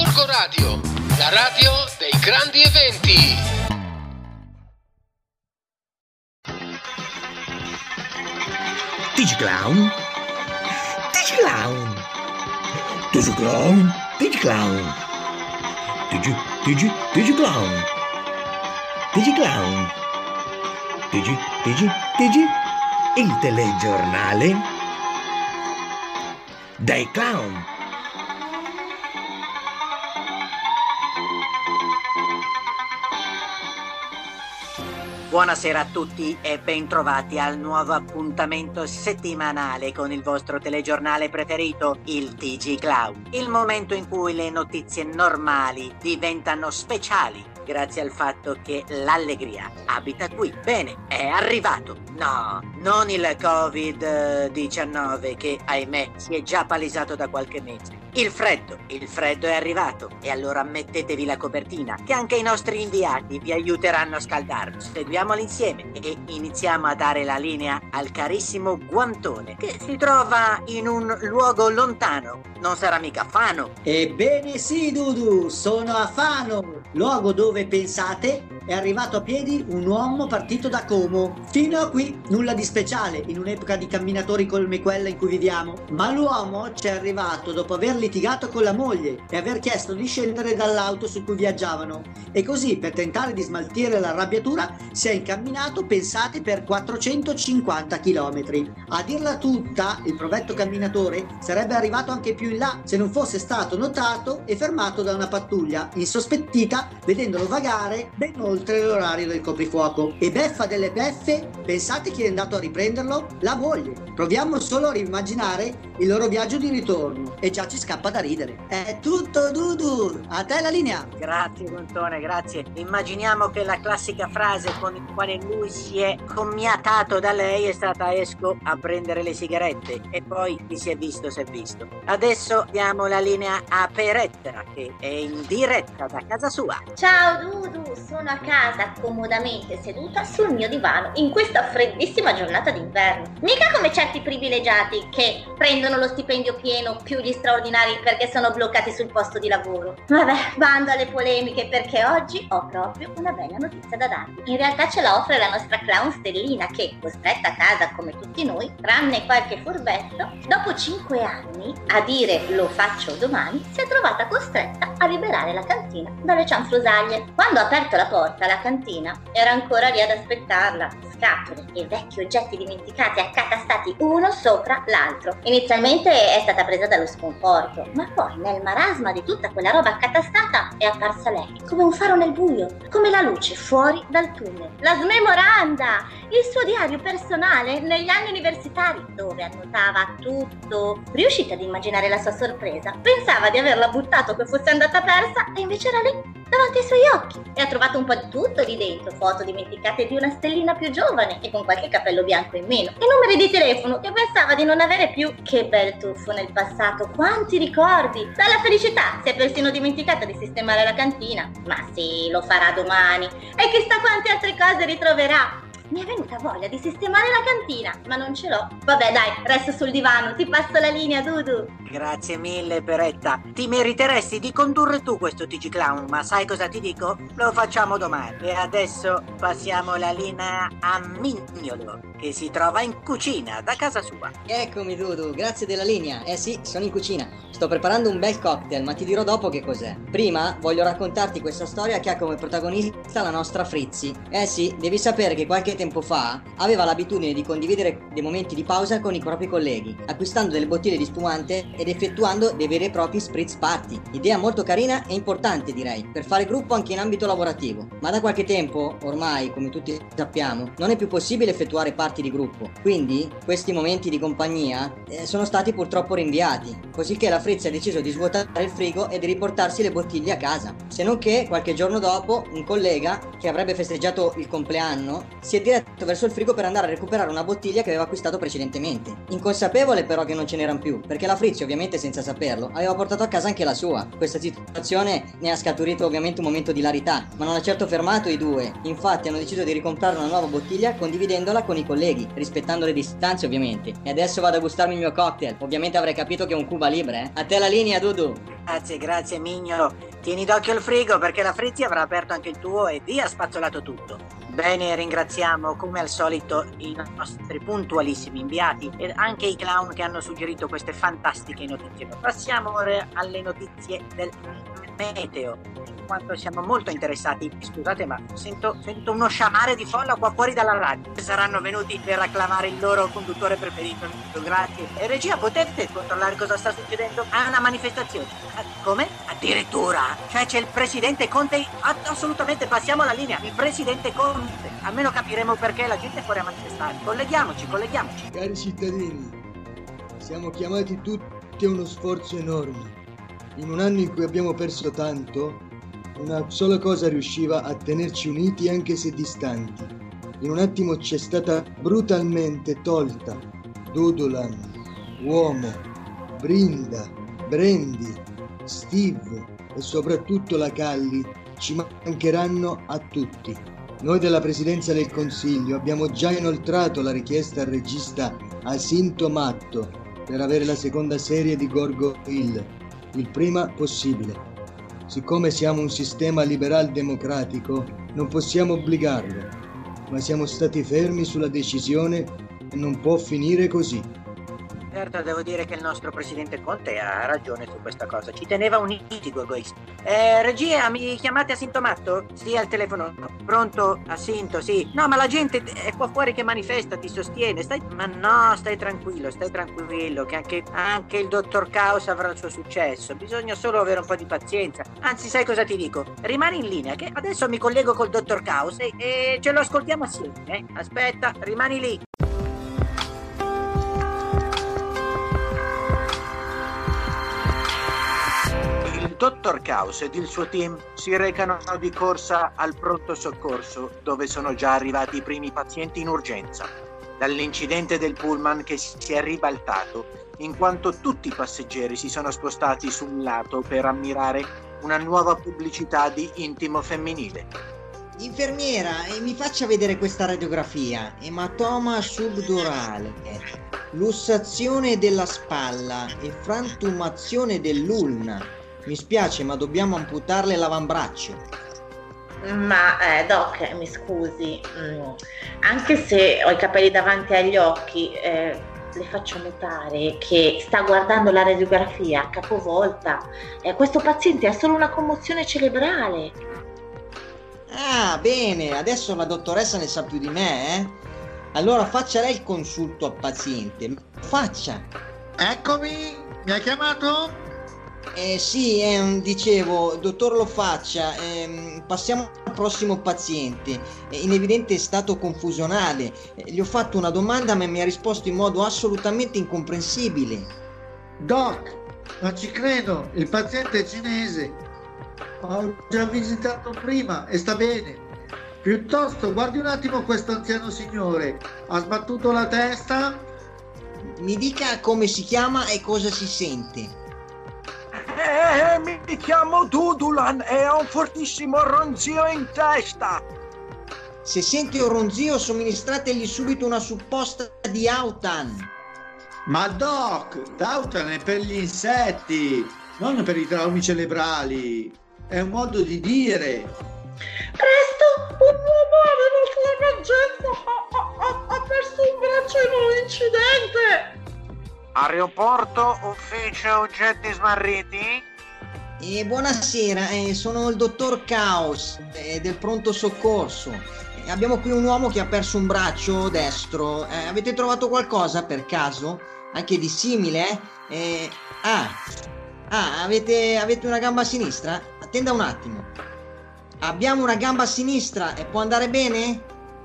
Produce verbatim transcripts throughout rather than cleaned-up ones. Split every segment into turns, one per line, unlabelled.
Gorgo Radio, la radio dei grandi eventi.
Digiclown, Digiclown, Digiclown, Digiclown, Digi, Digi, Digiclown, Digiclown, Digi, Digi, Digi, il telegiornale dei clown.
Buonasera a tutti e bentrovati al nuovo appuntamento settimanale con il vostro telegiornale preferito, il T G Clown. Il momento in cui le notizie normali diventano speciali grazie al fatto che l'allegria abita qui. Bene, è arrivato. No, non il covid diciannove che, ahimè, si è già palesato da qualche mese. Il freddo, il freddo è arrivato e allora mettetevi la copertina che anche i nostri inviati vi aiuteranno a scaldarvi. Seguiamoli insieme e iniziamo a dare la linea al carissimo Guantone che si trova in un luogo lontano. Non sarà mica Fano?
Ebbene sì, Dudu, sono a Fano, luogo dove, pensate, è arrivato a piedi un uomo partito da Como. Fino a qui nulla di speciale in un'epoca di camminatori come quella in cui viviamo, ma l'uomo ci è arrivato dopo aver litigato con la moglie e aver chiesto di scendere dall'auto su cui viaggiavano, e così, per tentare di smaltire l'arrabbiatura, si è incamminato, pensate, per quattrocentocinquanta chilometri. A dirla tutta, il provetto camminatore sarebbe arrivato anche più in là se non fosse stato notato e fermato da una pattuglia insospettita, vedendolo vagare ben oltre l'orario del coprifuoco. E beffa delle beffe, pensate chi è andato a riprenderlo? La moglie. Proviamo solo a rimmaginare il loro viaggio di ritorno e già ci scappa da ridere. È tutto, Dudu, a te la linea.
Grazie Guantone, grazie. Immaginiamo che la classica frase con la quale lui si è commiatato da lei è stata: esco a prendere le sigarette, e poi chi si è visto si è visto. Adesso diamo la linea a Peretta che è in diretta da casa sua.
Ciao Dudu, sono a casa comodamente seduta sul mio divano in questa freddissima giornata d'inverno. Mica come certi privilegiati che prendono lo stipendio pieno più gli straordinari perché sono bloccati sul posto di lavoro. Vabbè, bando alle polemiche, perché oggi ho proprio una bella notizia da darvi. In realtà ce la offre la nostra clown Stellina che, costretta a casa come tutti noi, tranne qualche furbetto, dopo cinque anni a dire lo faccio domani, si è trovata costretta a liberare la cantina dalle cianfrusaglie. Quando ha aperto la porta, la cantina era ancora lì ad aspettarla. Scatole e vecchi oggetti dimenticati accatastati uno sopra l'altro. Inizialmente è stata presa dallo sconforto, ma poi nel marasma di tutta quella roba accatastata è apparsa lei, come un faro nel buio, come la luce fuori dal tunnel. La smemoranda, il suo diario personale negli anni universitari, dove annotava tutto. Riuscite ad immaginare la sua sorpresa? Pensava di averla buttato, che fosse andata persa, e invece era lì, davanti ai suoi occhi, e ha trovato un po' di tutto lì dentro: foto dimenticate di una stellina più giovane e con qualche capello bianco in meno, e numeri di telefono che pensava di non avere più. Che bel tuffo nel passato, quanti ricordi! Dalla felicità si è persino dimenticata di sistemare la cantina. Ma sì, lo farà domani, e chissà quante altre cose ritroverà. Mi è venuta voglia di sistemare la cantina, ma non ce l'ho. Vabbè dai, resto sul divano, ti passo la linea, Dudu.
Grazie mille Peretta, ti meriteresti di condurre tu questo T G Clown, ma sai cosa ti dico? Lo facciamo domani. E adesso passiamo la linea a Mignolo che si trova in cucina da casa sua.
Eccomi Dudu, grazie della linea. Eh sì, sono in cucina, sto preparando un bel cocktail, ma ti dirò dopo che cos'è. Prima voglio raccontarti questa storia che ha come protagonista la nostra Frizzi. Eh sì, devi sapere che qualche tempo fa aveva l'abitudine di condividere dei momenti di pausa con i propri colleghi, acquistando delle bottiglie di spumante ed effettuando dei veri e propri spritz party. Idea molto carina e importante, direi, per fare gruppo anche in ambito lavorativo. Ma da qualche tempo, ormai, come tutti sappiamo, non è più possibile effettuare party di gruppo. Quindi questi momenti di compagnia eh, sono stati purtroppo rinviati, così che la Frizzi ha deciso di svuotare il frigo e di riportarsi le bottiglie a casa. Se non che qualche giorno dopo un collega che avrebbe festeggiato il compleanno si è diretto verso il frigo per andare a recuperare una bottiglia che aveva acquistato precedentemente. Inconsapevole però che non ce n'erano più, perché la Frizzi, ovviamente senza saperlo, aveva portato a casa anche la sua. Questa situazione ne ha scaturito ovviamente un momento di hilarità, ma non ha certo fermato i due. Infatti hanno deciso di ricomprare una nuova bottiglia condividendola con i colleghi, rispettando le distanze ovviamente. E adesso vado a gustarmi il mio cocktail. Ovviamente avrei capito che è un Cuba Libre, eh. A te la linea, Dudu.
Grazie, grazie Mignolo. Tieni d'occhio il frigo perché la Frizzi avrà aperto anche il tuo e via spazzolato tutto. Bene, ringraziamo come al solito i nostri puntualissimi inviati e anche i clown che hanno suggerito queste fantastiche notizie. Passiamo ora alle notizie del meteo, in quanto siamo molto interessati. Scusate, ma sento, sento uno sciamare di folla qua fuori dalla radio. Saranno venuti per acclamare il loro conduttore preferito. Grazie. E regia, potete controllare cosa sta succedendo? È una manifestazione. Come? Addirittura? Cioè c'è il presidente Conte? Assolutamente, passiamo alla linea. Il presidente Conte. Almeno capiremo perché la gente è fuori a manifestare. Colleghiamoci, colleghiamoci.
Cari cittadini, siamo chiamati tutti a uno sforzo enorme. In un anno in cui abbiamo perso tanto, una sola cosa riusciva a tenerci uniti anche se distanti. In un attimo ci è stata brutalmente tolta Dudulan, Uomo, Brinda, Brandy, Steve e soprattutto la Calli ci mancheranno a tutti. Noi della Presidenza del Consiglio abbiamo già inoltrato la richiesta al regista Asinto Matto per avere la seconda serie di Gorgo Hill il prima possibile. Siccome siamo un sistema liberal democratico, non possiamo obbligarlo, ma siamo stati fermi sulla decisione e non può finire così.
Certo, devo dire che il nostro presidente Conte ha ragione su questa cosa. Ci teneva uniti, Gorgois. Eh, regia, mi chiamate Asintomatto? Sì, al telefono. Pronto? Asinto, sì. No, ma la gente è qua fuori che manifesta, ti sostiene. Stai... Ma no, stai tranquillo, stai tranquillo, che anche, anche il dottor Caos avrà il suo successo. Bisogna solo avere un po' di pazienza. Anzi, sai cosa ti dico? Rimani in linea, che adesso mi collego col dottor Caos e, e ce lo ascoltiamo assieme, eh? Aspetta, rimani lì. Il dottor Caos ed il suo team si recano di corsa al pronto soccorso, dove sono già arrivati i primi pazienti in urgenza, dall'incidente del pullman che si è ribaltato, in quanto tutti i passeggeri si sono spostati sul lato per ammirare una nuova pubblicità di intimo femminile.
Infermiera, eh, mi faccia vedere questa radiografia. Ematoma subdurale, lussazione della spalla e frantumazione dell'ulna. Mi spiace, ma dobbiamo amputarle l'avambraccio.
Ma eh, Doc, mi scusi, mm, anche se ho i capelli davanti agli occhi, eh, le faccio notare che sta guardando la radiografia capovolta. Eh, questo paziente ha solo una commozione cerebrale.
Ah, bene, adesso la dottoressa ne sa più di me, eh? Allora faccia lei il consulto al paziente. Faccia.
Eccomi, mi ha chiamato?
Eh sì, eh, dicevo, dottor Lo Faccia, eh, passiamo al prossimo paziente. Eh, in evidente stato confusionale. Eh, gli ho fatto una domanda ma mi ha risposto in modo assolutamente incomprensibile.
Doc, non ci credo, il paziente è cinese. Ho già visitato prima e sta bene. Piuttosto guardi un attimo questo anziano signore. Ha sbattuto la testa?
Mi dica come si chiama e cosa si sente.
Eh, mi chiamo Dudulan e ho un fortissimo ronzio in testa.
Se sente un ronzio, somministrategli subito una supposta di Autan.
Ma Doc, Autan è per gli insetti, non per i traumi cerebrali. È un modo di dire.
Presto, un uomo arriva sull'emergenza, ha, ha, ha perso un braccio in un incidente.
Aeroporto, ufficio oggetti smarriti?
Eh, buonasera, eh, sono il dottor Caos eh, del pronto soccorso. Eh, abbiamo qui un uomo che ha perso un braccio destro. Eh, avete trovato qualcosa per caso? Anche di simile? Eh? Eh, ah, ah avete, avete una gamba sinistra? Attenda un attimo. Abbiamo una gamba sinistra e può andare bene?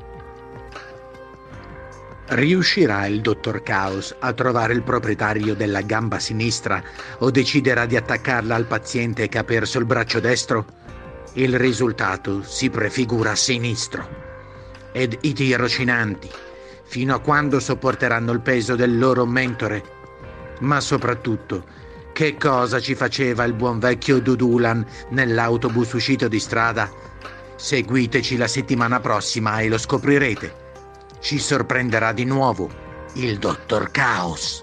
Riuscirà il dottor Caos a trovare il proprietario della gamba sinistra o deciderà di attaccarla al paziente che ha perso il braccio destro? Il risultato si prefigura sinistro. ed i tirocinanti, fino a quando sopporteranno il peso del loro mentore. Ma soprattutto, che cosa ci faceva il buon vecchio Dudulan nell'autobus uscito di strada? Seguiteci la settimana prossima e lo scoprirete. Ci sorprenderà di nuovo il Dottor Caos.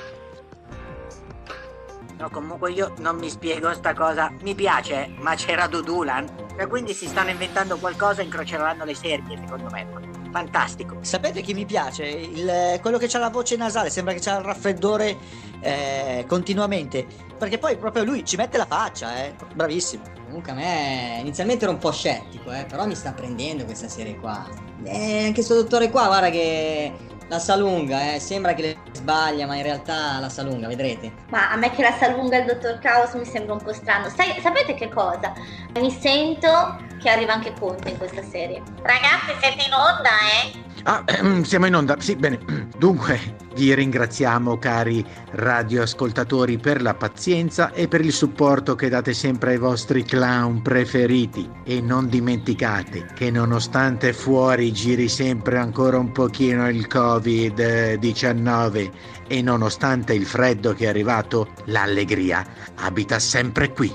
No, comunque io non mi spiego sta cosa. Mi piace, ma c'era Dudulan. E quindi si stanno inventando qualcosa e incroceranno le serie, secondo me. Fantastico.
Sapete chi mi piace? Il, quello che ha la voce nasale, sembra che c'ha il raffreddore eh, continuamente. Perché poi proprio lui ci mette la faccia, eh. Bravissimo.
Comunque a me inizialmente ero un po' scettico, eh, però mi sta prendendo questa serie qua. E anche sto dottore qua, guarda che la sa lunga, eh, sembra che le sbaglia, ma in realtà la sa lunga, vedrete.
Ma a me che la sa lunga il dottor Caos mi sembra un po' strano. Sai, sapete che cosa? Mi sento che arriva anche Conte in questa serie. Ragazzi, siete in onda, eh?
Ah, ehm, siamo in onda, sì, bene. Dunque, vi ringraziamo, cari radioascoltatori, per la pazienza e per il supporto che date sempre ai vostri clown preferiti. E non dimenticate che nonostante fuori giri sempre ancora un pochino il covid diciannove e nonostante il freddo che è arrivato, l'allegria abita sempre qui.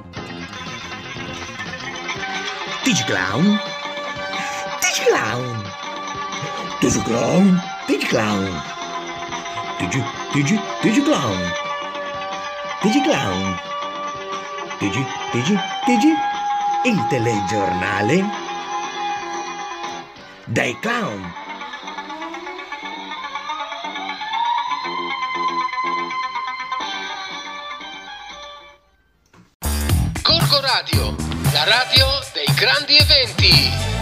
Digiclown, Digiclown, Digiclown, Digiclown, Digi, Digi, Digiclown, Digiclown, Digi, Digi, Digi, il telegiornale dei clown.
Gorgo Radio, la radio dei grandi eventi.